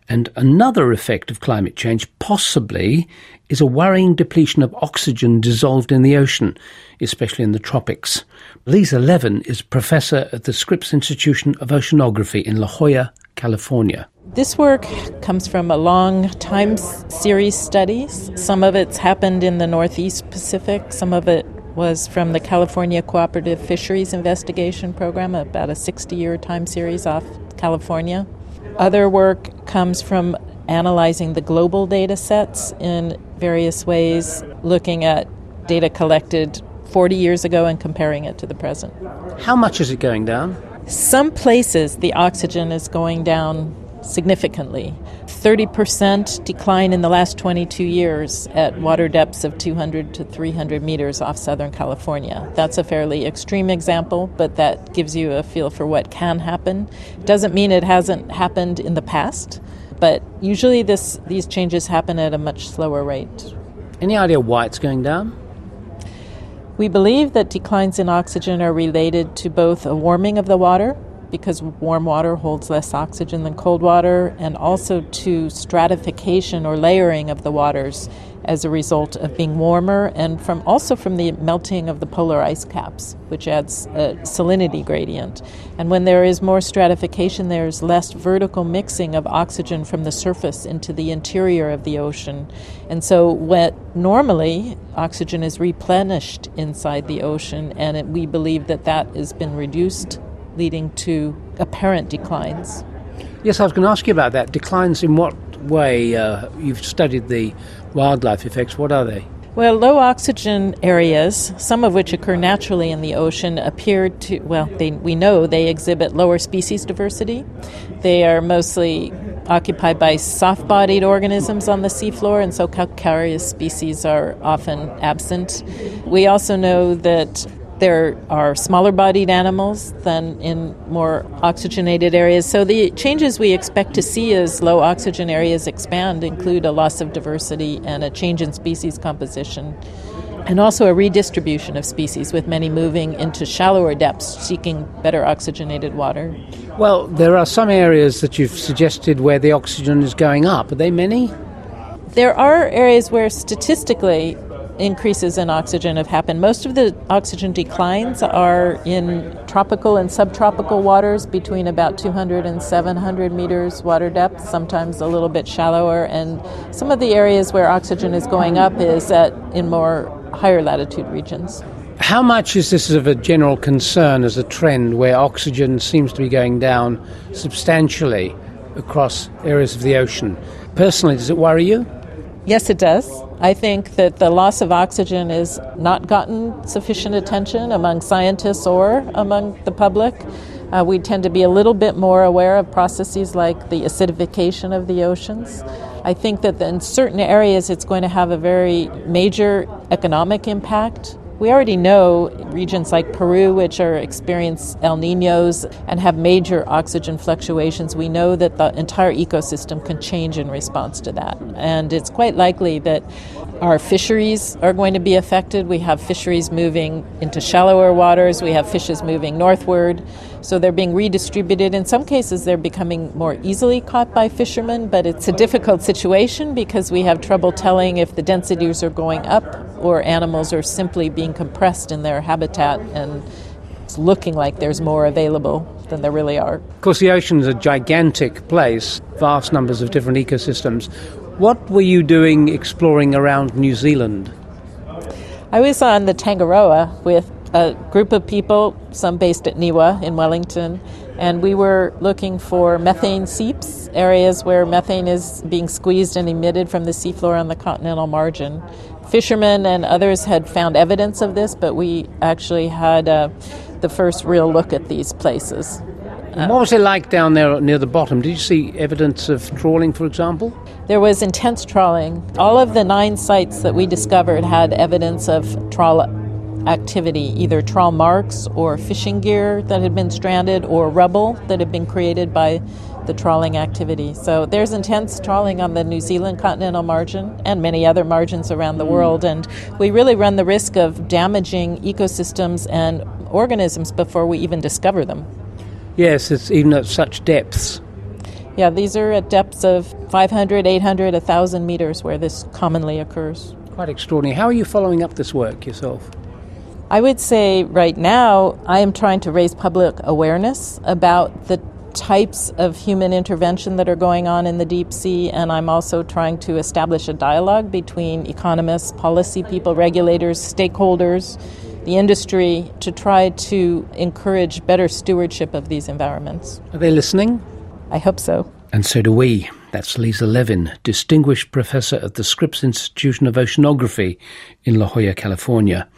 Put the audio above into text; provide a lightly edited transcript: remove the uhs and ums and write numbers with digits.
And another effect of climate change, possibly, is a worrying depletion of oxygen dissolved in the ocean, especially in the tropics. Lisa Levin is professor at the Scripps Institution of Oceanography in La Jolla, California. This work comes from a long time series studies. Some of it's happened in the Northeast Pacific. Some of it was from the California Cooperative Fisheries Investigation Program, about a 60-year time series off California. Other work comes from analyzing the global data sets in various ways, looking at data collected 40 years ago and comparing it to the present. How much is it going down? Some places the oxygen is going down significantly. 30% decline in the last 22 years at water depths of 200 to 300 meters off Southern California. That's a fairly extreme example, but that gives you a feel for what can happen. Doesn't mean it hasn't happened in the past, but usually these changes happen at a much slower rate. Any idea why it's going down? We believe that declines in oxygen are related to both a warming of the water, because warm water holds less oxygen than cold water, and also to stratification or layering of the waters as a result of being warmer, and also from the melting of the polar ice caps, which adds a salinity gradient. And when there is more stratification, there's less vertical mixing of oxygen from the surface into the interior of the ocean. And so normally oxygen is replenished inside the ocean, and we believe that has been reduced, leading to apparent declines. Yes, I was going to ask you about that. Declines in what way? You've studied the wildlife effects. What are they? Well, low oxygen areas, some of which occur naturally in the ocean, we know they exhibit lower species diversity. They are mostly occupied by soft-bodied organisms on the seafloor, and so calcareous species are often absent. We also know that there are smaller-bodied animals than in more oxygenated areas. So the changes we expect to see as low-oxygen areas expand include a loss of diversity and a change in species composition, and also a redistribution of species, with many moving into shallower depths, seeking better oxygenated water. Well, there are some areas that you've suggested where the oxygen is going up. Are they many? There are areas where statistically increases in oxygen have happened. Most of the oxygen declines are in tropical and subtropical waters between about 200 and 700 meters water depth, sometimes a little bit shallower. And some of the areas where oxygen is going up is in more higher latitude regions. How much is this of a general concern as a trend where oxygen seems to be going down substantially across areas of the ocean? Personally, does it worry you? Yes, it does. I think that the loss of oxygen has not gotten sufficient attention among scientists or among the public. We tend to be a little bit more aware of processes like the acidification of the oceans. I think that in certain areas it's going to have a very major economic impact. We already know regions like Peru, which experience El Niños and have major oxygen fluctuations, we know that the entire ecosystem can change in response to that. And it's quite likely that our fisheries are going to be affected. We have fisheries moving into shallower waters. We have fishes moving northward. So they're being redistributed. In some cases, they're becoming more easily caught by fishermen, but it's a difficult situation because we have trouble telling if the densities are going up or animals are simply being compressed in their habitat, and it's looking like there's more available than there really are. Of course, the ocean is a gigantic place, vast numbers of different ecosystems. What were you doing exploring around New Zealand? I was on the Tangaroa with a group of people, some based at Niwa in Wellington, and we were looking for methane seeps, areas where methane is being squeezed and emitted from the seafloor on the continental margin. Fishermen and others had found evidence of this, but we actually had the first real look at these places. What was it like down there near the bottom? Did you see evidence of trawling, for example? There was intense trawling. All of the 9 sites that we discovered had evidence of trawl activity, either trawl marks or fishing gear that had been stranded or rubble that had been created by the trawling activity. So there's intense trawling on the New Zealand continental margin and many other margins around the world, and we really run the risk of damaging ecosystems and organisms before we even discover them. Yes, it's even at such depths. Yeah, these are at depths of 500, 800, 1,000 meters where this commonly occurs. Quite extraordinary. How are you following up this work yourself? I would say right now I am trying to raise public awareness about the types of human intervention that are going on in the deep sea, and I'm also trying to establish a dialogue between economists, policy people, regulators, stakeholders, the industry, to try to encourage better stewardship of these environments. Are they listening? I hope so. And so do we. That's Lisa Levin, Distinguished Professor at the Scripps Institution of Oceanography in La Jolla, California.